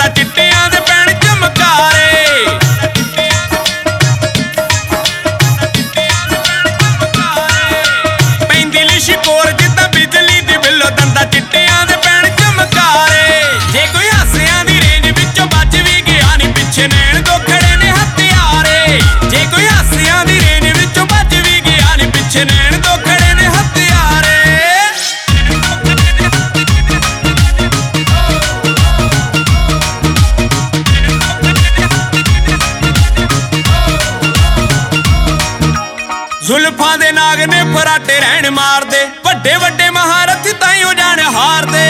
ਚਿੱਟਿਆਂ ਦੇ ਪੈਣ ਚਮਕਾਰੇ। ਪੈਂਦੀ ਲਿਸ਼ਕੋਰ ਜਿੱਦਾਂ ਬਿਜਲੀ ਦੀ ਬਿੱਲੋ ਦੰਦਾਂ ਚਿੱਟਿਆਂ ਦੇ ਪੈਣ ਚਮਕਾਰੇ। ਜੇ ਕੋਈ ਹਾਸਿਆਂ ਦੀ ਰੇਂਜ ਵਿੱਚੋਂ ਬਚ ਵੀ ਗਿਆ ਨੀ ਪਿੱਛੇ ਨੈਣ ਦੋਖੜੇ ਨੇ ਹਥਿਆਰੇ। ਜੇ ਕੋਈ ਹਾਸਿਆਂ ਦੀ ਰੇਂਜ ਵਿੱਚੋਂ ਬਚ ਵੀ ਗਿਆ ਨੀ ਪਿੱਛੇ ਨੈਣ ਦੋਖੜੇ ਨੇ ਹਥਿਆਰੇ। ਜ਼ੁਲਫਾਂ ਦੇ ਨਾਗ ਨੇ ਫਰਾਟੇ ਰਹਿਣ ਮਾਰਦੇ, ਵੱਡੇ ਵੱਡੇ ਮਹਾਰਥੀ ਤਾਈਓ ਜਾਣ ਹਾਰਦੇ।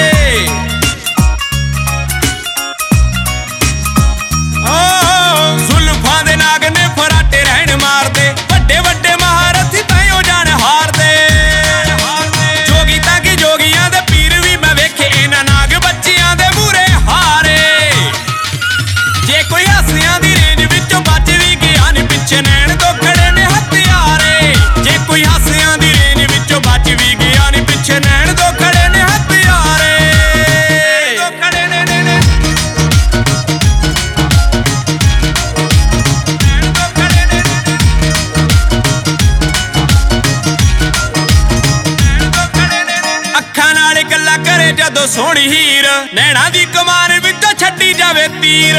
ਜ਼ੁਲਫਾਂ ਦੇ ਨਾਗ ਨੇ ਫਰਾਟੇ ਰਹਿਣ ਮਾਰਦੇ, ਵੱਡੇ ਵੱਡੇ ਮਹਾਰਥੀ ਤਾਈਓ ਜਾਣ ਹਾਰਦੇ। ਜੋਗੀ ਤਾਂ ਕਿ ਜੋਗੀਆਂ ਦੇ ਪੀਰ ਵੀ ਮੈਂ ਵੇਖੇ, ਇਹਨਾਂ ਨਾਗ ਬੱਚਿਆਂ ਦੇ ਮੂਹਰੇ ਹਾਰੇ। ਜੇ ਕੋਈ ਹਾਸਿਆਂ ਦੀ ਰੇਂਜ ਵਿੱਚੋਂ ਬਚ ਵੀ ਗਿਆ ਨੀ ਪਿੱਛੇ ਨੈਣ ਦੋਖੜੇ ਨੇ ਹਥਿਆਰੇ। ਜੇ ਕੋਈ ਹਾਸਿਆਂ ਦੀ ਰੇਂਜ ਵਿੱਚੋਂ ਬਚ ਵੀ ਗਿਆ ਨੀ ਪਿੱਛੇ ਨੈਣ ਦੋਖੜੇ ਨੇ ਹਥਿਆਰੇ। ਦੋਖੜੇ ਨੇ ਅੱਖਾਂ ਨਾਲ ਗੱਲਾਂ ਕਰੇ ਜਦੋਂ ਸੋਹਣੀ ਹੀਰ, ਨੈਣਾ ਦੀ ਕਮਾਨ ਵਿੱਚੋਂ ਛੱਡੀ ਜਾਵੇ ਤੀਰ।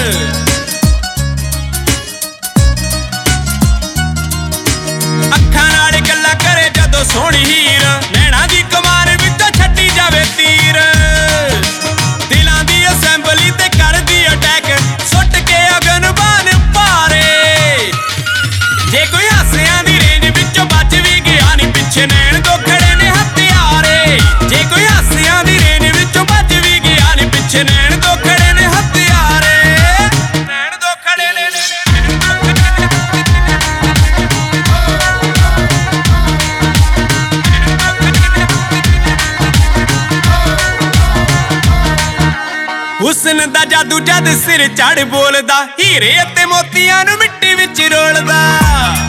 ਅੱਖਾਂ ਨਾਲ ਗੱਲਾਂ ਕਰੇ ਜਦੋਂ ਸੋਹਣੀ ਹੀਰ, ਨੈਣਾ ਦੀ ਕਮਾਨ ਵਿੱਚੋਂ ਛੱਡੀ ਜਾਵੇ ਤੀਰ। ਦਿਲਾਂ ਦੀ ਅਸੈਂਬਲੀ ਤੇ ਕਰਦੀ ਅਟੈਕ, ਸੁੱਟ ਕੇ ਅਗਨਬਾਨ ਭਾਰੇ। ਜੇ ਕੋਈ ਹਾਸਿਆਂ ਦੀ ਰੇਂਜ ਵਿੱਚੋਂ ਬਚ ਵੀ ਗਿਆ ਨੀ ਪਿੱਛੇ ਨੈਣ ਦੋਖੜੇ ਨੇ ਹਥਿਆਰੇ। ਜੇ ਕੋਈ ਹਾਸਿਆਂ ਦੀ ਰੇਂਜ ਵਿੱਚੋਂ ਬਚ ਵੀ ਗਿਆ ਨੀ ਪਿੱਛੇ ਨੈਣ ਦੋਖੜੇ ਨੇ ਹਥਿਆਰੇ। ਨੈਣ ਦੋਖੜੇ ਨੇ ਹੁਸਨ ਦਾ ਜਾਦੂ ਜਦ ਸਿਰ ਚੜ ਬੋਲਦਾ, ਹੀਰੇ ਅਤੇ ਮੋਤੀਆਂ ਨੂੰ ਮਿੱਟੀ ਵਿੱਚ ਰੋਲਦਾ।